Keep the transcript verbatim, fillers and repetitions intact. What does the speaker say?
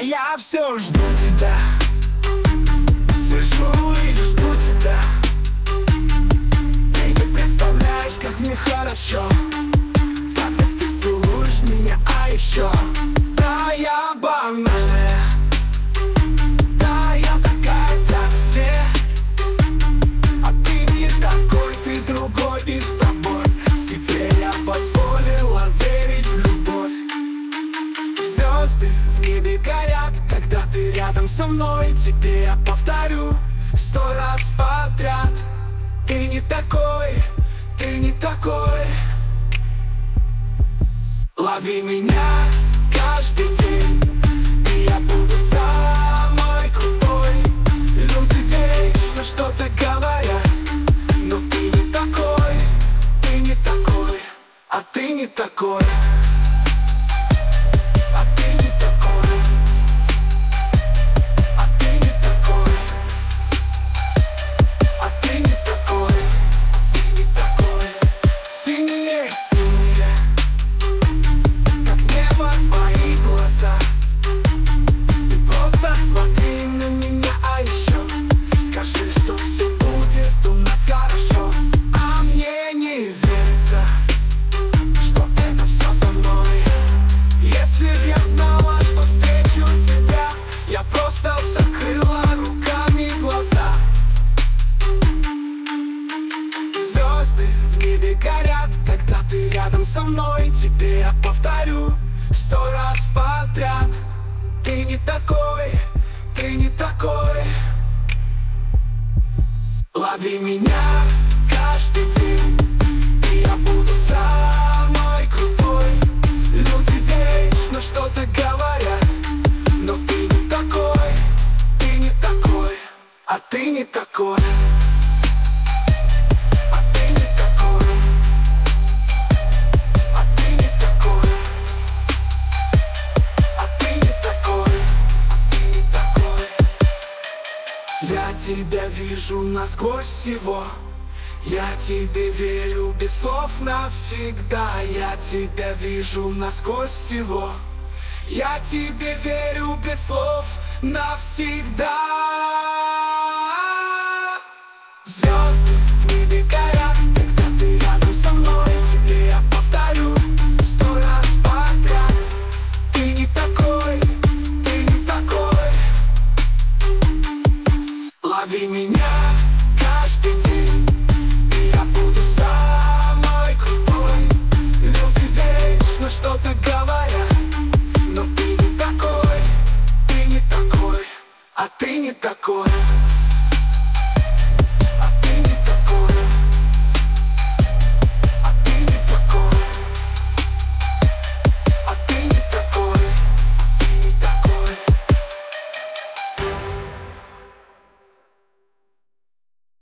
я все жду тебя. Сижу и жду тебя. Ты не представляешь, как мне хорошо, когда ты целуешь меня, а еще да, я банальная, да, я такая, как все. А ты не такой, ты другой, и с тобой себе я позволила верить в любовь. Звезды в небе горят, когда ты рядом со мной. Тебе я повторю сто раз подряд: ты не такой, ты не такой. Лови меня каждый день, и я буду самой крутой. Люди вечно что-то говорят, но ты не такой, ты не такой, а ты не такой. А ты не такой. А ты не такой. А ты не такой. Ты не такой. Синие, синие, как небо твои глаза. Ты просто смотри на меня, а еще скажи, что все будет у нас хорошо. А мне не верится, что это все со мной. Если б я знала, что встречу тебя, я просто б закрыла руками глаза. Звезды в небе горят, когда ты рядом со мной. Тебе я повторю сто раз подряд: ты не такой, ты не такой. Лови меня каждый день, и я буду самой крутой. Люди вечно что-то говорят, но ты не такой, ты не такой, а ты не такой. А ты не такой. А ты не такой. А ты не такой. А ты не такой. Я тебя вижу насквозь всего. Я тебе верю без слов навсегда. Я тебя вижу насквозь всего. Я тебе верю без слов навсегда. Звезды в небе горят, когда ты рядом со мной. Тебе я повторю сто раз подряд: ты не такой, ты не такой. Лови меня каждый день, и я буду самой крутой. Люди вечно что-то говорят, но ты не такой, ты не такой, а ты не такой.